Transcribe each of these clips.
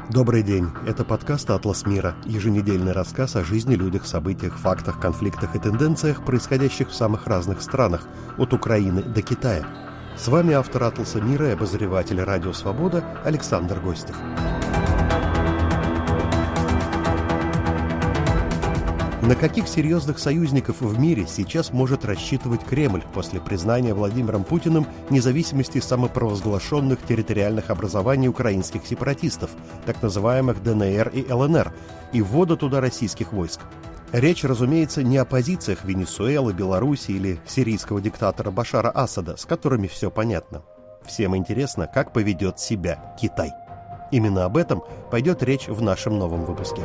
Добрый день. Это подкаст «Атлас мира», еженедельный рассказ о жизни, людях, событиях, фактах, конфликтах и тенденциях, происходящих в самых разных странах, от Украины до Китая. С вами автор «Атласа мира» и обозреватель «Радио Свобода» Александр Гостев. На каких серьезных союзников в мире сейчас может рассчитывать Кремль после признания Владимиром Путиным независимости самопровозглашенных территориальных образований украинских сепаратистов, так называемых ДНР и ЛНР, и ввода туда российских войск? Речь, разумеется, не о позициях Венесуэлы, Беларуси или сирийского диктатора Башара Асада, с которыми все понятно. Всем интересно, как поведет себя Китай. Именно об этом пойдет речь в нашем новом выпуске.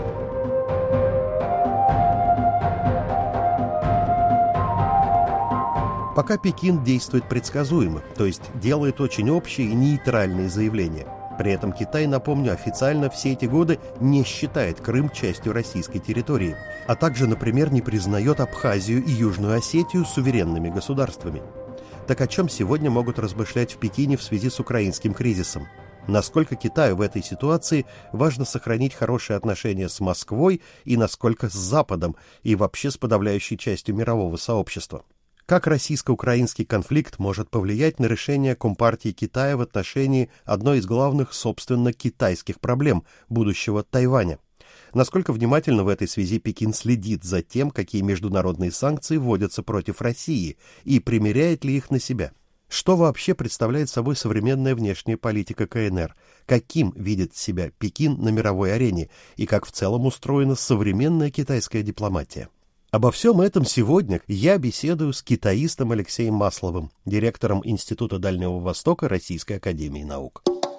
Пока Пекин действует предсказуемо, то есть делает очень общие и нейтральные заявления. При этом Китай, напомню, официально все эти годы не считает Крым частью российской территории, а также, например, не признает Абхазию и Южную Осетию суверенными государствами. Так о чем сегодня могут размышлять в Пекине в связи с украинским кризисом? Насколько Китаю в этой ситуации важно сохранить хорошие отношения с Москвой и насколько с Западом и вообще с подавляющей частью мирового сообщества? Как российско-украинский конфликт может повлиять на решение Компартии Китая в отношении одной из главных, собственно, китайских проблем будущего Тайваня? Насколько внимательно в этой связи Пекин следит за тем, какие международные санкции вводятся против России, и примеряет ли их на себя? Что вообще представляет собой современная внешняя политика КНР? Каким видит себя Пекин на мировой арене? И как в целом устроена современная китайская дипломатия? Обо всем этом сегодня я беседую с китаистом Алексеем Масловым, директором Института Дальнего Востока Российской академии наук.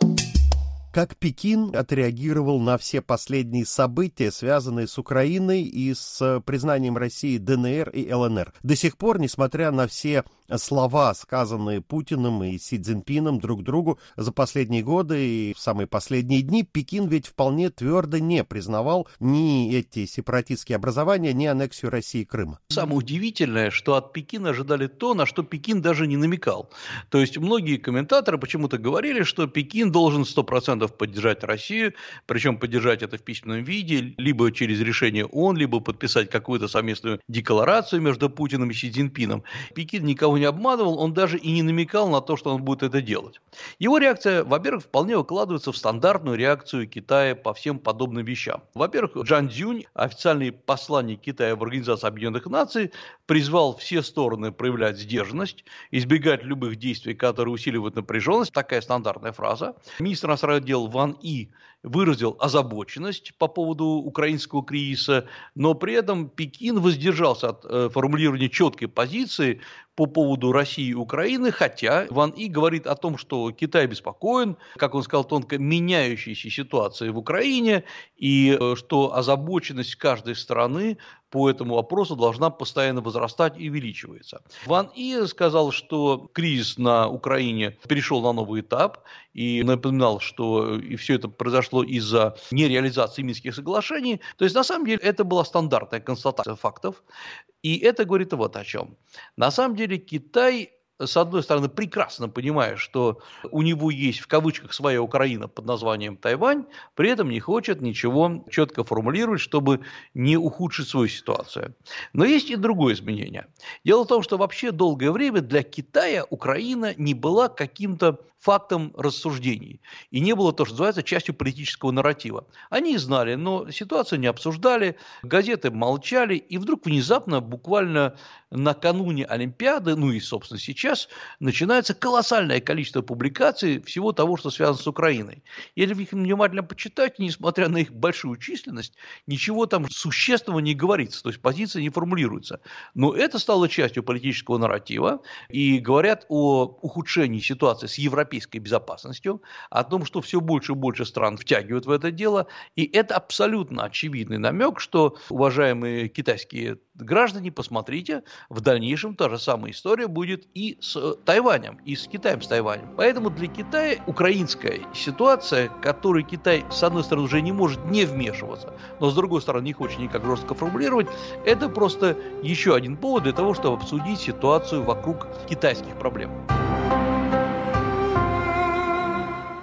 Как Пекин отреагировал на все последние события, связанные с Украиной и с признанием России ДНР и ЛНР? До сих пор, несмотря на все слова, сказанные Путиным и Си Цзиньпином друг другу за последние годы и в самые последние дни, Пекин ведь вполне твердо не признавал ни эти сепаратистские образования, ни аннексию России Крыма. Самое удивительное, что от Пекина ожидали то, на что Пекин даже не намекал. То есть многие комментаторы почему-то говорили, что Пекин должен 100% поддержать Россию, причем поддержать это в письменном виде, либо через решение ООН, либо подписать какую-то совместную декларацию между Путиным и Си Цзиньпином. Пекин никого не обманывал, он даже и не намекал на то, что он будет это делать. Его реакция, во-первых, вполне укладывается в стандартную реакцию Китая по всем подобным вещам. Во-первых, Джан Цзюнь, официальный посланник Китая в Организации Объединенных Наций, призвал все стороны проявлять сдержанность, избегать любых действий, которые усиливают напряженность. Такая стандартная фраза. Министр иностранных дел Ван И выразил озабоченность по поводу украинского кризиса, но при этом Пекин воздержался от формулирования четкой позиции по поводу России и Украины, хотя Ван И говорит о том, что Китай обеспокоен, как он сказал, тонко меняющейся ситуацией в Украине, и что озабоченность каждой страны по этому вопросу должна постоянно возрастать и увеличиваться. Ван И сказал, что кризис на Украине перешел на новый этап, и напоминал, что и все это произошло из-за нереализации Минских соглашений. То есть, на самом деле, это была стандартная констатация фактов, и это говорит вот о чем. На самом деле, Китай, с одной стороны, прекрасно понимая, что у него есть в кавычках своя Украина под названием Тайвань, при этом не хочет ничего четко формулировать, чтобы не ухудшить свою ситуацию. Но есть и другое изменение. Дело в том, что вообще долгое время для Китая Украина не была каким-то фактом рассуждений. И не было то, что называется, частью политического нарратива. Они знали, но ситуацию не обсуждали, газеты молчали, и вдруг внезапно, буквально накануне Олимпиады, ну и, собственно, сейчас, начинается колоссальное количество публикаций всего того, что связано с Украиной. Если вы их внимательно почитаете, несмотря на их большую численность, ничего там существенного не говорится, то есть позиция не формулируется. Но это стало частью политического нарратива, и говорят о ухудшении ситуации с европейской безопасностью, о том, что все больше и больше стран втягивают в это дело, и это абсолютно очевидный намек, что, уважаемые китайские граждане, посмотрите, в дальнейшем та же самая история будет и с Тайванем, и с Китаем с Тайванем. Поэтому для Китая украинская ситуация, которой Китай, с одной стороны, уже не может не вмешиваться, но с другой стороны, не хочет никак жестко формулировать, это просто еще один повод для того, чтобы обсудить ситуацию вокруг китайских проблем.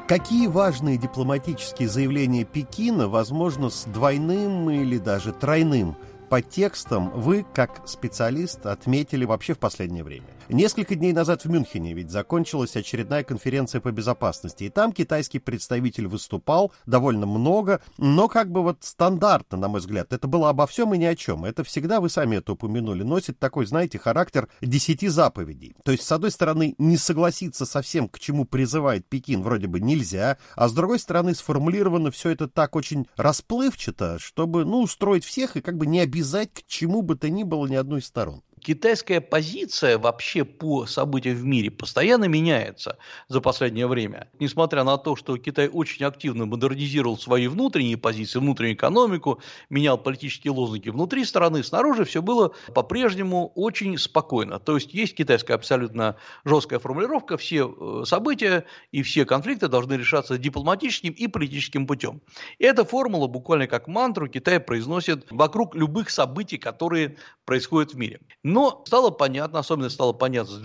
Какие важные дипломатические заявления Пекина, возможно, с двойным или даже тройным подтекстом, вы, как специалист, отметили вообще в последнее время? Несколько дней назад в Мюнхене ведь закончилась очередная конференция по безопасности, и там китайский представитель выступал довольно много, но как бы вот стандартно, на мой взгляд, это было обо всем и ни о чем. Это всегда, вы сами это упомянули, носит такой, знаете, характер 10 заповедей. То есть, с одной стороны, не согласиться со всем, к чему призывает Пекин, вроде бы нельзя, а с другой стороны, сформулировано все это так очень расплывчато, чтобы, устроить всех и как бы не обязать к чему бы то ни было ни одной из сторон. Китайская позиция вообще по событиям в мире постоянно меняется за последнее время. Несмотря на то, что Китай очень активно модернизировал свои внутренние позиции, внутреннюю экономику, менял политические лозунги внутри страны, снаружи все было по-прежнему очень спокойно. То есть китайская абсолютно жесткая формулировка, все события и все конфликты должны решаться дипломатическим и политическим путем. И эта формула буквально как мантру Китай произносит вокруг любых событий, которые происходят в мире. Но стало понятно, особенно стало понятно с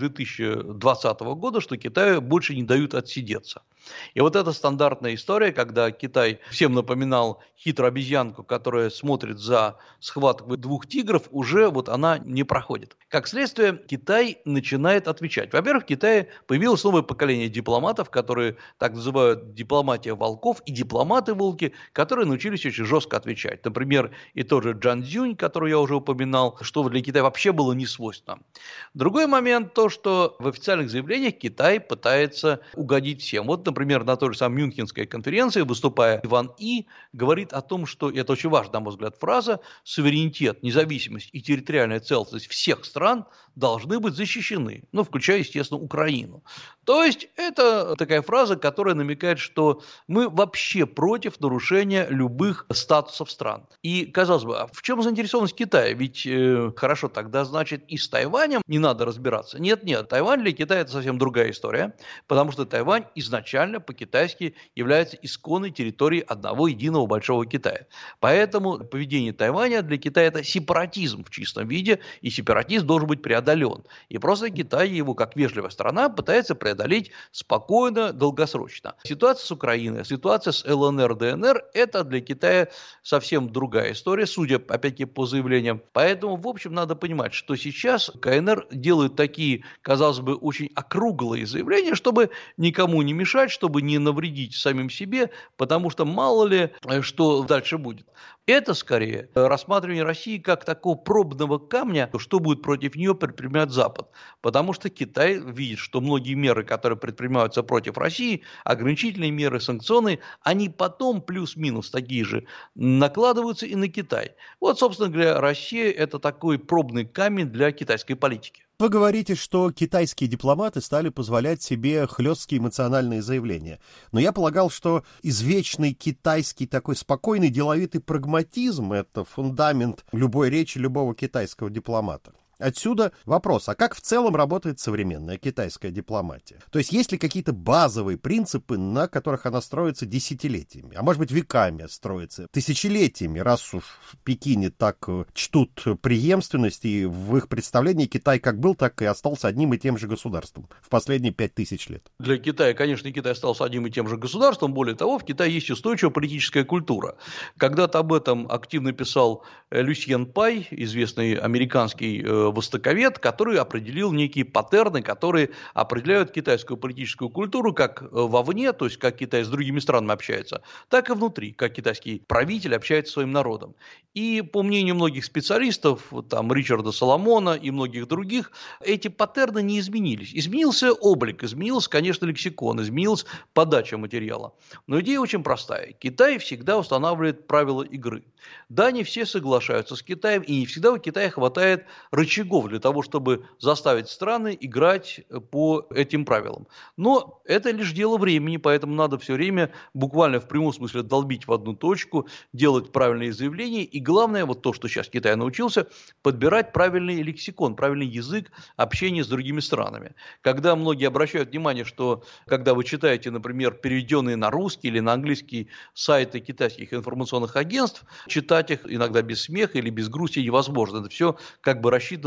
2020 года, что Китаю больше не дают отсидеться. И вот эта стандартная история, когда Китай всем напоминал хитрую обезьянку, которая смотрит за схваткой двух тигров, уже вот она не проходит. Как следствие, Китай начинает отвечать. Во-первых, в Китае появилось новое поколение дипломатов, которые так называют дипломатия волков, и дипломаты-волки, которые научились очень жестко отвечать. Например, и тот же Джан Цзюнь, который я уже упоминал, что для Китая вообще было не свойственно. Другой момент то, что в официальных заявлениях Китай пытается угодить всем. Вот, например, на той же самой Мюнхенской конференции, выступая, Ван И говорит о том, что, и это очень важная, на мой взгляд, фраза, суверенитет, независимость и территориальная целостность всех стран должны быть защищены, включая, естественно, Украину. То есть, это такая фраза, которая намекает, что мы вообще против нарушения любых статусов стран. И, казалось бы, а в чем заинтересованность Китая? Ведь, хорошо, тогда, значит, и с Тайванем не надо разбираться. Нет, Тайвань для Китая – это совсем другая история, потому что Тайвань изначально по-китайски является исконной территорией одного единого большого Китая. Поэтому поведение Тайваня для Китая – это сепаратизм в чистом виде, и сепаратизм должен быть преодолен. И просто Китай его, как вежливая страна, пытается преодолеть спокойно, долгосрочно. Ситуация с Украиной, ситуация с ЛНР, ДНР – это для Китая совсем другая история, судя, опять-таки, по заявлениям. Поэтому, в общем, надо понимать, что сейчас КНР делают такие, казалось бы, очень округлые заявления, чтобы никому не мешать, чтобы не навредить самим себе, потому что мало ли, что дальше будет. Это, скорее, рассматривание России как такого пробного камня, что будет против нее предпринимать Запад. Потому что Китай видит, что многие меры, которые предпринимаются против России, ограничительные меры, санкционные, они потом плюс-минус такие же накладываются и на Китай. Вот, собственно говоря, Россия – это такой пробный камень для китайской политики. Вы говорите, что китайские дипломаты стали позволять себе хлесткие эмоциональные заявления. Но я полагал, что извечный китайский такой спокойный деловитый прагматизм – это фундамент любой речи любого китайского дипломата. Отсюда вопрос, а как в целом работает современная китайская дипломатия? То есть ли какие-то базовые принципы, на которых она строится десятилетиями, а может быть веками строится, тысячелетиями, раз уж в Пекине так чтут преемственность, и в их представлении Китай как был, так и остался одним и тем же государством в последние 5000 лет? Для Китая, конечно, Китай остался одним и тем же государством, более того, в Китае есть устойчивая политическая культура. Когда-то об этом активно писал Люсьен Пай, известный американский востоковед, который определил некие паттерны, которые определяют китайскую политическую культуру как вовне, то есть как Китай с другими странами общается, так и внутри, как китайский правитель общается с своим народом. И по мнению многих специалистов, там Ричарда Соломона и многих других, эти паттерны не изменились. Изменился облик, изменился, конечно, лексикон, изменилась подача материала. Но идея очень простая. Китай всегда устанавливает правила игры. Да, не все соглашаются с Китаем, и не всегда у Китая хватает рычагов для того, чтобы заставить страны играть по этим правилам. Но это лишь дело времени, поэтому надо все время буквально в прямом смысле долбить в одну точку, делать правильные заявления, и главное, вот то, что сейчас Китай научился, подбирать правильный лексикон, правильный язык общения с другими странами. Когда многие обращают внимание, что когда вы читаете, например, переведенные на русский или на английский сайты китайских информационных агентств, читать их иногда без смеха или без грусти невозможно. Это все как бы рассчитано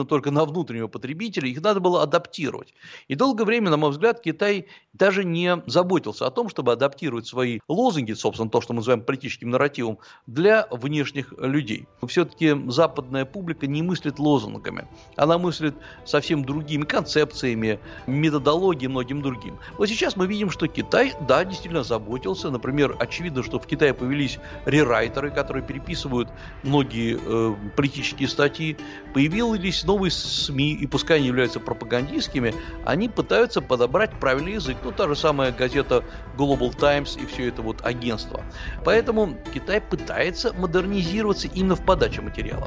рассчитаны только на внутреннего потребителя, их надо было адаптировать. И долгое время, на мой взгляд, Китай даже не заботился о том, чтобы адаптировать свои лозунги, собственно, то, что мы называем политическим нарративом, для внешних людей. Все-таки западная публика не мыслит лозунгами, она мыслит совсем другими концепциями, методологией, многим другим. Вот сейчас мы видим, что Китай, да, действительно заботился. Например, очевидно, что в Китае появились рерайтеры, которые переписывают многие политические статьи. Появились новые СМИ, и пускай они являются пропагандистскими, они пытаются подобрать правильный язык. Ну, та же самая газета Global Times и все это вот агентство. Поэтому Китай пытается модернизироваться именно в подаче материалов.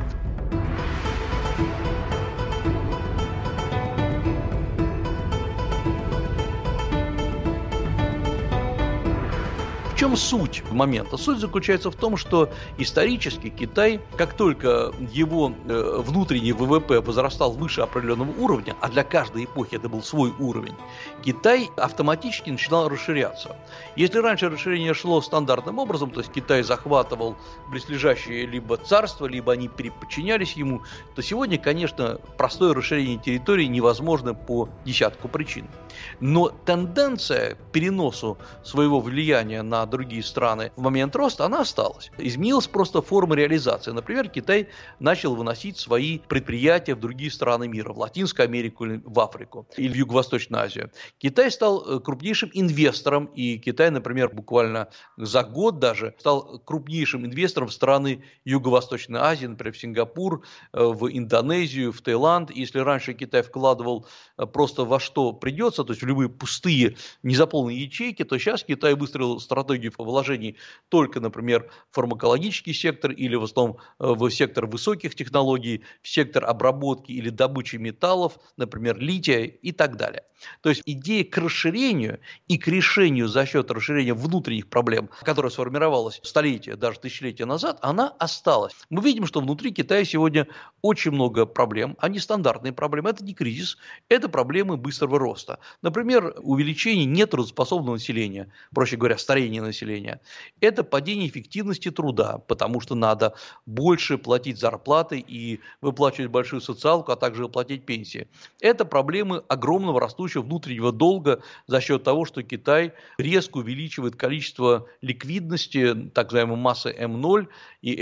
В чем суть момента? Суть заключается в том, что исторически Китай, как только его внутренний ВВП возрастал выше определенного уровня, а для каждой эпохи это был свой уровень, Китай автоматически начинал расширяться. Если раньше расширение шло стандартным образом, то есть Китай захватывал близлежащие либо царства, либо они переподчинялись ему, то сегодня, конечно, простое расширение территории невозможно по десятку причин. Но тенденция к переносу своего влияния на другие страны в момент роста, она осталась. Изменилась просто форма реализации. Например, Китай начал выносить свои предприятия в другие страны мира, в Латинскую Америку, в Африку или в Юго-Восточную Азию. Китай стал крупнейшим инвестором, и Китай, например, буквально за год даже стал крупнейшим инвестором в страны Юго-Восточной Азии, например, в Сингапур, в Индонезию, в Таиланд. Если раньше Китай вкладывал просто во что придется, то есть в любые пустые, незаполненные ячейки, то сейчас Китай выстроил стратегию вложений только, например, в фармакологический сектор или в основном в сектор высоких технологий, в сектор обработки или добычи металлов, например, лития и так далее. То есть идея к расширению и к решению за счет расширения внутренних проблем, которая сформировалась столетия, даже тысячелетия назад, она осталась. Мы видим, что внутри Китая сегодня очень много проблем, они стандартные проблемы, это не кризис, это проблемы быстрого роста. Например, увеличение нетрудоспособного населения, проще говоря, старение населения. Это падение эффективности труда, потому что надо больше платить зарплаты и выплачивать большую социалку, а также платить пенсии. Это проблемы огромного растущего внутреннего долга за счет того, что Китай резко увеличивает количество ликвидности, так называемой массы М0 и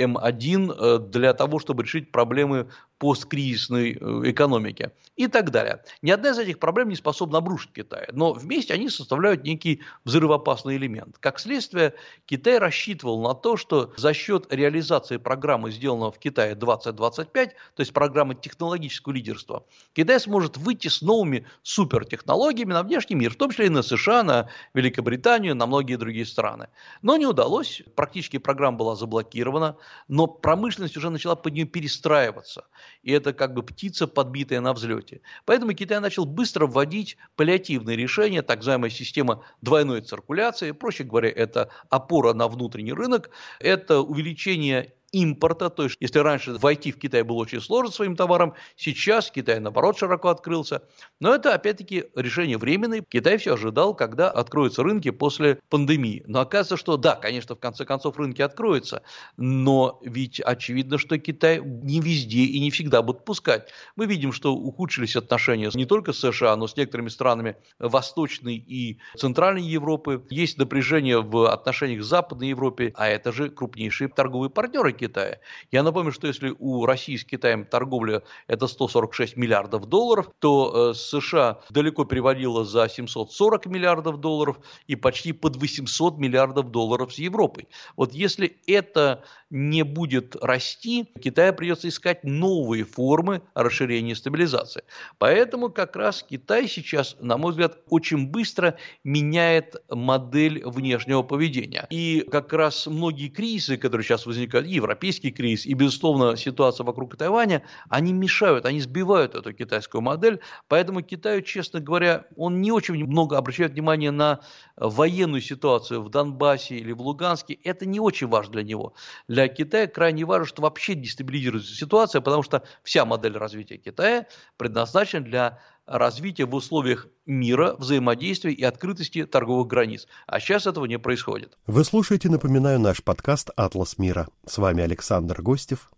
М1 для того, чтобы решить проблемы посткризисной экономики и так далее. Ни одна из этих проблем не способна обрушить Китай, но вместе они составляют некий взрывоопасный элемент. Как следствие, Китай рассчитывал на то, что за счет реализации программы, сделанного в Китае 2025, то есть программы технологического лидерства, Китай сможет выйти с новыми супертехнологиями на внешний мир, в том числе и на США, на Великобританию, на многие другие страны. Но не удалось, практически программа была заблокирована, но промышленность уже начала под нее перестраиваться. И это как бы птица, подбитая на взлете. Поэтому Китай начал быстро вводить паллиативные решения, так называемая система двойной циркуляции. Проще говоря, это опора на внутренний рынок, это увеличение импорта, то есть если раньше войти в Китай было очень сложно своим товаром, сейчас Китай наоборот широко открылся. Но это опять-таки решение временное. Китай все ожидал, когда откроются рынки после пандемии. Но оказывается, что да, конечно, в конце концов рынки откроются, но ведь очевидно, что Китай не везде и не всегда будут пускать. Мы видим, что ухудшились отношения не только с США, но с некоторыми странами Восточной и Центральной Европы. Есть напряжение в отношениях с Западной Европой, а это же крупнейшие торговые партнеры Китая. Я напомню, что если у России с Китаем торговля это 146 миллиардов долларов, то США далеко перевалила за 740 миллиардов долларов и почти под 800 миллиардов долларов с Европой. Вот если это не будет расти, Китаю придется искать новые формы расширения и стабилизации. Поэтому как раз Китай сейчас, на мой взгляд, очень быстро меняет модель внешнего поведения. И как раз многие кризисы, которые сейчас возникают, европейский кризис и, безусловно, ситуация вокруг Тайваня, они мешают, они сбивают эту китайскую модель. Поэтому Китаю, честно говоря, он не очень много обращает внимание на военную ситуацию в Донбассе или в Луганске. Это не очень важно для него. Для Китая крайне важно, что вообще дестабилизируется ситуация, потому что вся модель развития Китая предназначена для развития в условиях мира, взаимодействия и открытости торговых границ. А сейчас этого не происходит. Вы слушаете, напоминаю, наш подкаст «Атлас мира». С вами Александр Гостев.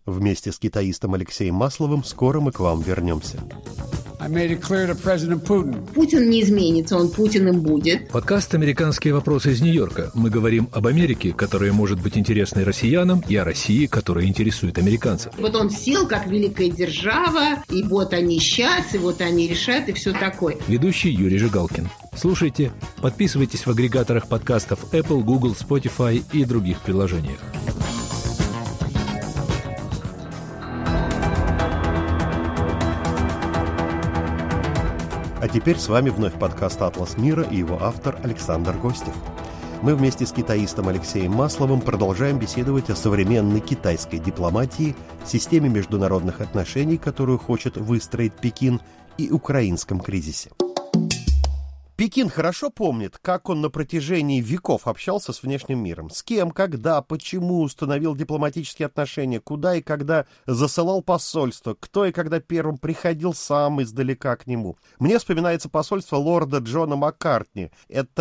Вместе с китаистом Алексеем Масловым скоро мы к вам вернемся. Путин не изменится, он Путиным будет. Подкаст «Американские вопросы» из Нью-Йорка. Мы говорим об Америке, которая может быть интересной россиянам, и о России, которая интересует американцев. Вот он сел как великая держава, и вот они сейчас, и вот они решают, и все такое. Ведущий Юрий Жигалкин. Слушайте, подписывайтесь в агрегаторах подкастов Apple, Google, Spotify и других приложениях. А теперь с вами вновь подкаст «Атлас мира» и его автор Александр Гостев. Мы вместе с китаистом Алексеем Масловым продолжаем беседовать о современной китайской дипломатии, системе международных отношений, которую хочет выстроить Пекин, и украинском кризисе. Пекин хорошо помнит, как он на протяжении веков общался с внешним миром. С кем, когда, почему установил дипломатические отношения, куда и когда засылал посольство, кто и когда первым приходил сам издалека к нему. Мне вспоминается посольство лорда Джона Маккартни. Это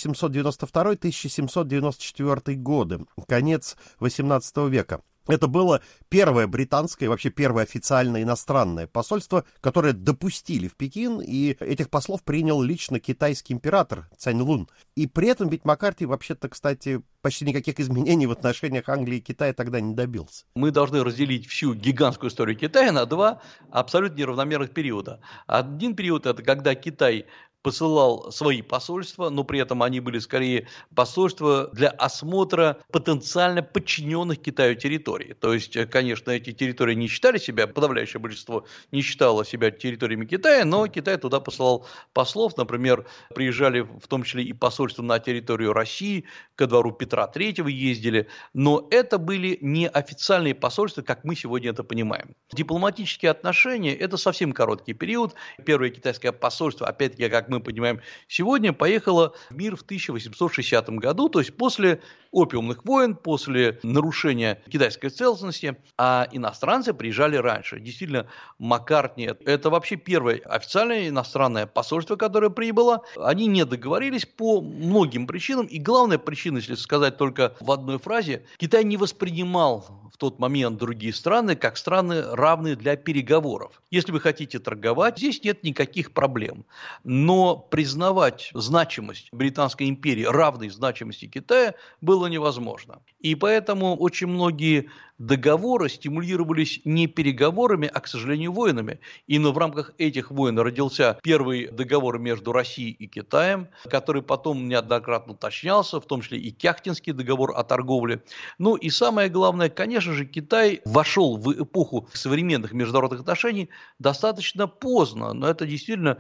1792-1794 годы, конец XVIII века. Это было первое британское, вообще первое официальное иностранное посольство, которое допустили в Пекин, и этих послов принял лично китайский император Цянь-Лун. И при этом ведь Маккарти вообще-то, кстати, почти никаких изменений в отношениях Англии и Китая тогда не добился. Мы должны разделить всю гигантскую историю Китая на два абсолютно неравномерных периода. Один период – это когда Китай посылал свои посольства, но при этом они были скорее посольства для осмотра потенциально подчиненных Китаю территорий. То есть, конечно, эти территории не считали себя, подавляющее большинство не считало себя территориями Китая, но Китай туда посылал послов. Например, приезжали в том числе и посольства на территорию России, ко двору Петра III ездили. Но это были не официальные посольства, как мы сегодня это понимаем. Дипломатические отношения – это совсем короткий период. Первое китайское посольство, опять-таки, как мы понимаем, сегодня поехала в мир в 1860 году, то есть после опиумных войн, после нарушения китайской целостности, а иностранцы приезжали раньше. Действительно, Маккартни – это вообще первое официальное иностранное посольство, которое прибыло. Они не договорились по многим причинам, и главная причина, если сказать только в одной фразе, Китай не воспринимал в тот момент другие страны как страны, равные для переговоров. Если вы хотите торговать, здесь нет никаких проблем. Но признавать значимость Британской империи, равной значимости Китая, было невозможно. И поэтому очень многие договоры стимулировались не переговорами, а, к сожалению, войнами. Именно в рамках этих войн родился первый договор между Россией и Китаем, который потом неоднократно уточнялся, в том числе и Кяхтинский договор о торговле. Ну и самое главное, конечно же, Китай вошел в эпоху современных международных отношений достаточно поздно, но это действительно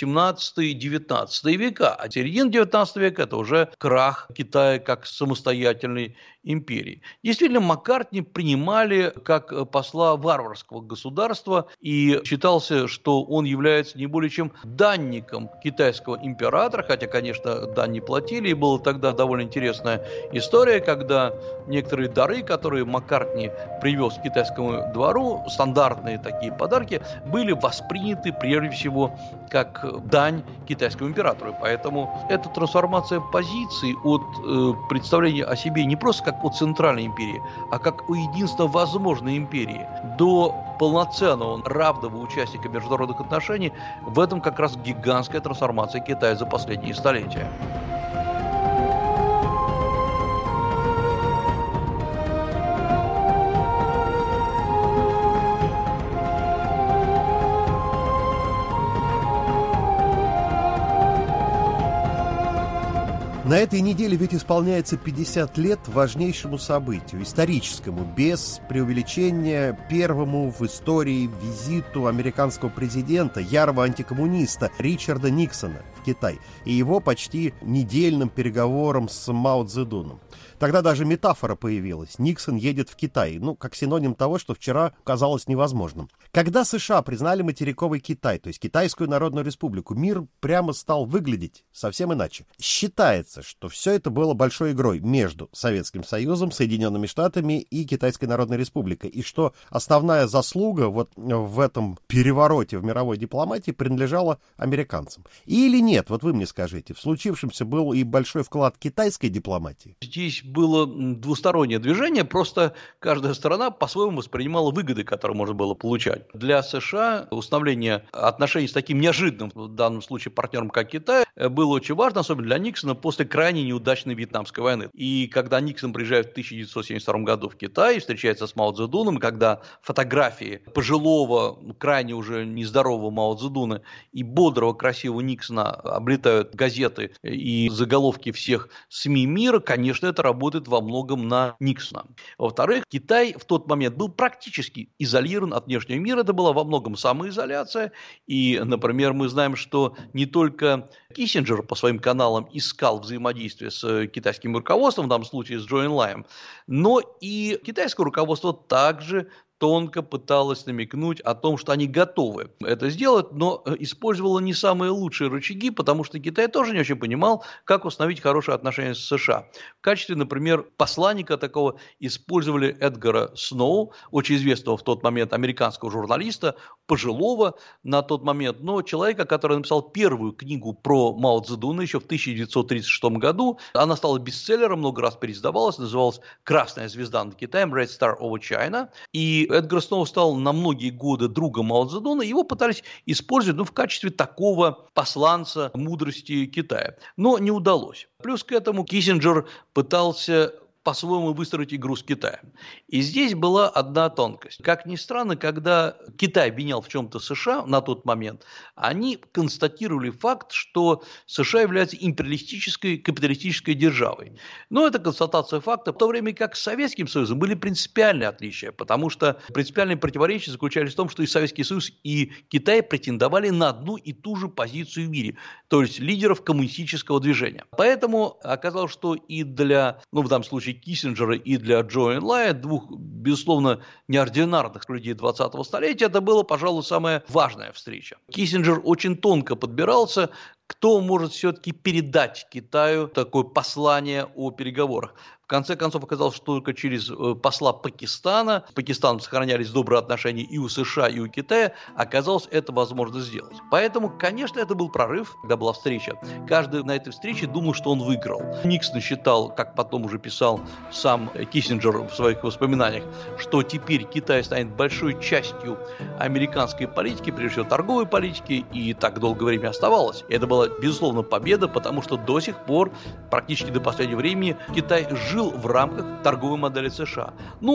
18-19 века, а середина 19 века – это уже крах Китая как самостоятельной империи. Действительно, Маккартни принимали как посла варварского государства, и считался, что он является не более чем данником китайского императора, хотя, конечно, дань не платили, и была тогда довольно интересная история, когда некоторые дары, которые Маккартни привез к китайскому двору, стандартные такие подарки, были восприняты прежде всего как дань китайскому императору. Поэтому эта трансформация позиций от представления о себе не просто как о центральной империи, а как о единственно возможной империи, до полноценного равного участника международных отношений, в этом как раз гигантская трансформация Китая за последние столетия. На этой неделе ведь исполняется 50 лет важнейшему событию, историческому, без преувеличения, первому в истории визиту американского президента, ярого антикоммуниста Ричарда Никсона в Китай и его почти недельным переговорам с Мао Цзэдуном. Тогда даже метафора появилась. Никсон едет в Китай, как синоним того, что вчера казалось невозможным. Когда США признали материковый Китай, то есть Китайскую Народную Республику, мир прямо стал выглядеть совсем иначе. Считается, что все это было большой игрой между Советским Союзом, Соединенными Штатами и Китайской Народной Республикой, и что основная заслуга вот в этом перевороте в мировой дипломатии принадлежала американцам. Или нет? нет? Вот вы мне скажите, в случившемся был и большой вклад китайской дипломатии? Здесь было двустороннее движение, просто каждая сторона по-своему воспринимала выгоды, которые можно было получать. Для США установление отношений с таким неожиданным, в данном случае, партнером, как Китай, было очень важно, особенно для Никсона, после крайне неудачной Вьетнамской войны. И когда Никсон приезжает в 1972 году в Китай и встречается с Мао Цзэдуном, когда фотографии пожилого, крайне уже нездорового Мао Цзэдуна и бодрого, красивого Никсона облетают газеты и заголовки всех СМИ мира, конечно, это работает во многом на Никсона. Во-вторых, Китай в тот момент был практически изолирован от внешнего мира, это была во многом самоизоляция, и, например, мы знаем, что не только Киссинджер по своим каналам искал взаимодействие с китайским руководством, в данном случае с Чжоу Энлаем, но и китайское руководство также тонко пыталась намекнуть о том, что они готовы это сделать, но использовала не самые лучшие рычаги, потому что Китай тоже не очень понимал, как установить хорошие отношения с США. В качестве, например, посланника такого использовали Эдгара Сноу, очень известного в тот момент американского журналиста, пожилого на тот момент, но человека, который написал первую книгу про Мао Цзэдуна еще в 1936 году. Она стала бестселлером, много раз переиздавалась, называлась «Красная звезда над Китаем», Red Star over China, и Эдгар Сноу стал на многие годы другом Мао Цзэдуна, его пытались использовать в качестве такого посланца мудрости Китая, но не удалось. Плюс к этому Киссинджер пытался по-своему выстроить игру с Китаем. И здесь была одна тонкость. Как ни странно, когда Китай обвинял в чем-то США на тот момент, они констатировали факт, что США является империалистической, капиталистической державой. Но это констатация факта, в то время как с Советским Союзом были принципиальные отличия, потому что принципиальные противоречия заключались в том, что и Советский Союз, и Китай претендовали на одну и ту же позицию в мире, то есть лидеров коммунистического движения. Поэтому оказалось, что и для, в данном случае, Киссинджера и для Чжоу Энлая, двух, безусловно, неординарных людей 20-го столетия, это была, пожалуй, самая важная встреча. Киссинджер очень тонко подбирался, кто может все-таки передать Китаю такое послание о переговорах. В конце концов, оказалось, что только через посла Пакистана, с Пакистаном сохранялись добрые отношения и у США, и у Китая, оказалось, это возможно сделать. Поэтому, конечно, это был прорыв, когда была встреча. Каждый на этой встрече думал, что он выиграл. Никсон считал, как потом уже писал сам Киссинджер в своих воспоминаниях, что теперь Китай станет большой частью американской политики, прежде всего торговой политики, и так долгое время оставалось. Это была, безусловно, победа, потому что до сих пор, практически до последнего времени, Китай жил в рамках торговой модели США.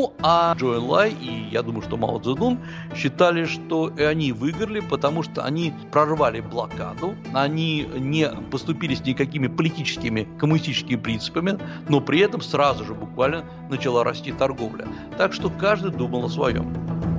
А Чжоу Энлай и, я думаю, что Мао Цзэдун считали, что они выиграли, потому что они прорвали блокаду, они не поступили с никакими политическими, коммунистическими принципами, но при этом сразу же буквально начала расти торговля. Так что каждый думал о своем.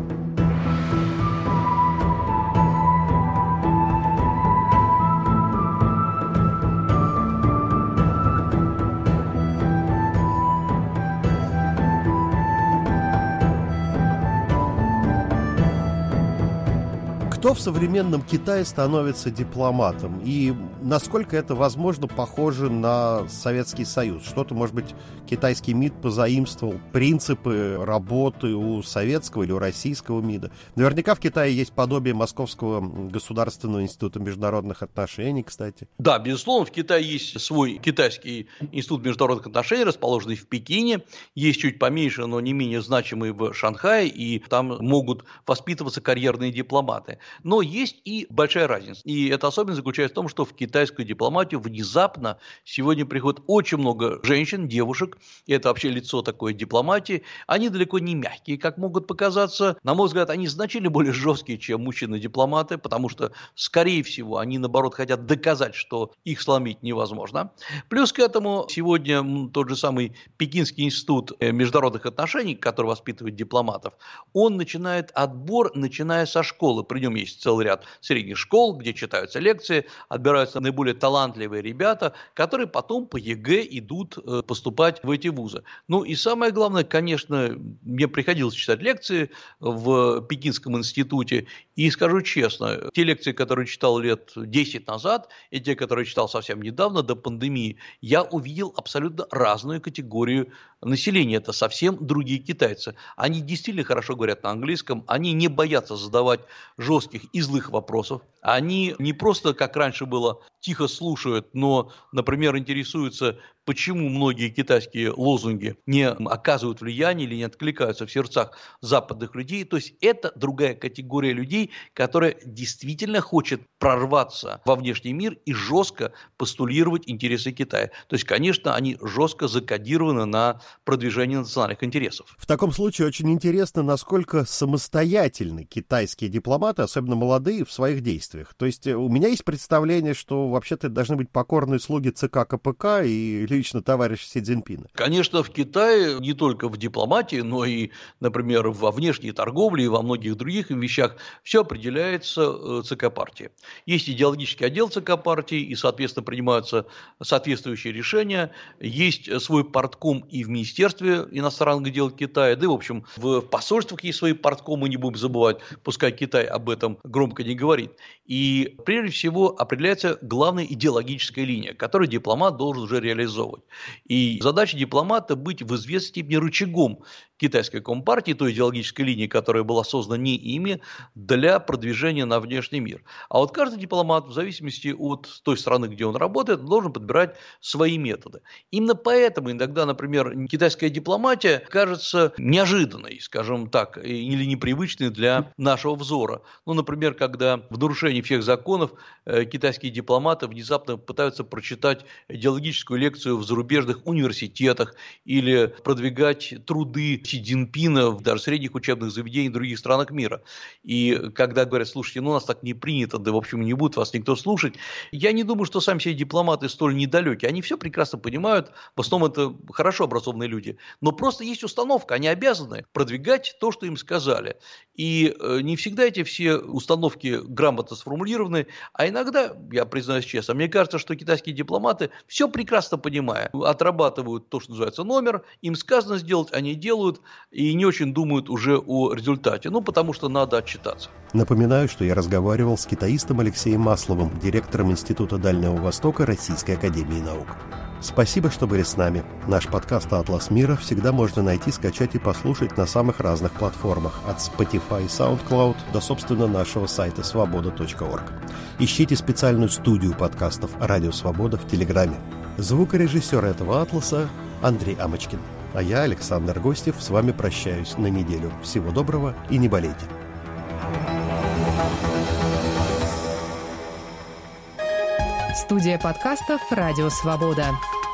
Кто в современном Китае становится дипломатом? И насколько это, возможно, похоже на Советский Союз? Что-то, может быть, китайский МИД позаимствовал принципы работы у советского или у российского МИДа? Наверняка в Китае есть подобие Московского государственного института международных отношений, кстати. Да, безусловно, в Китае есть свой китайский институт международных отношений, расположенный в Пекине. Есть чуть поменьше, но не менее значимый в Шанхае, и там могут воспитываться карьерные дипломаты. Но есть и большая разница. И эта особенность заключается в том, что в китайскую дипломатию внезапно сегодня приходит очень много женщин, девушек, и это вообще лицо такой дипломатии. Они далеко не мягкие, как могут показаться. На мой взгляд, они значительно более жесткие, чем мужчины-дипломаты, потому что, скорее всего, они, наоборот, хотят доказать, что их сломить невозможно. Плюс к этому сегодня тот же самый Пекинский институт международных отношений, который воспитывает дипломатов, он начинает отбор, начиная со школы. При нем есть целый ряд средних школ, где читаются лекции, отбираются наиболее талантливые ребята, которые потом по ЕГЭ идут поступать в эти вузы. И самое главное, конечно, мне приходилось читать лекции в Пекинском институте, И скажу честно, те лекции, которые читал лет 10 назад, и те, которые читал совсем недавно, до пандемии, я увидел абсолютно разную категорию населения. Это совсем другие китайцы. Они действительно хорошо говорят на английском, они не боятся задавать жестких и злых вопросов. Они не просто, как раньше было, тихо слушают, но, например, интересуются, почему многие китайские лозунги не оказывают влияния или не откликаются в сердцах западных людей. То есть это другая категория людей, которая действительно хочет прорваться во внешний мир и жестко постулировать интересы Китая. То есть, конечно, они жестко закодированы на продвижение национальных интересов. В таком случае очень интересно, насколько самостоятельны китайские дипломаты, особенно молодые, в своих действиях. То есть у меня есть представление, что вообще-то должны быть покорные слуги ЦК КПК и лично товарища Си Цзиньпина. Конечно, в Китае не только в дипломатии, но и, например, во внешней торговле и во многих других вещах все определяется ЦК партии. Есть идеологический отдел ЦК партии, и, соответственно, принимаются соответствующие решения. Есть свой партком и в Министерстве иностранных дел Китая, да и, в общем, в посольствах есть свои парткомы, не будем забывать, пускай Китай об этом громко не говорит. И, прежде всего, определяется главная идеологическая линия, которую дипломат должен уже реализовывать. И задача дипломата быть в известной степени рычагом китайской компартии, той идеологической линии, которая была создана не ими, для продвижения на внешний мир. А вот каждый дипломат, в зависимости от той страны, где он работает, должен подбирать свои методы. Именно поэтому иногда, например, китайская дипломатия кажется неожиданной, скажем так, или непривычной для нашего взора. Ну, например, когда в нарушении всех законов китайские дипломаты внезапно пытаются прочитать идеологическую лекцию в зарубежных университетах или продвигать труды Си Цзиньпина в даже средних учебных заведениях в других странах мира. И когда говорят, слушайте, ну у нас так не принято, да в общем не будет вас никто слушать, я не думаю, что сами все дипломаты столь недалекие. Они все прекрасно понимают, в основном это хорошо образованные люди, но просто есть установка, они обязаны продвигать то, что им сказали. И не всегда эти все установки грамотно сформулированы, а иногда, я признаюсь честно, мне кажется, что китайские дипломаты все прекрасно понимают, отрабатывают то, что называется номер, им сказано сделать, они делают и не очень думают уже о результате, ну потому что надо отчитаться. Напоминаю, что я разговаривал с китаистом Алексеем Масловым, директором Института Дальнего Востока Российской академии наук. Спасибо, что были с нами. Наш подкаст «Атлас мира» всегда можно найти, скачать и послушать на самых разных платформах, от Spotify и SoundCloud до, собственно, нашего сайта svoboda.org. Ищите специальную студию подкастов «Радио Свобода» в Телеграме. Звукорежиссер этого «Атласа» Андрей Амочкин. А я, Александр Гостев, с вами прощаюсь на неделю. Всего доброго и не болейте. Студия подкастов «Радио Свобода».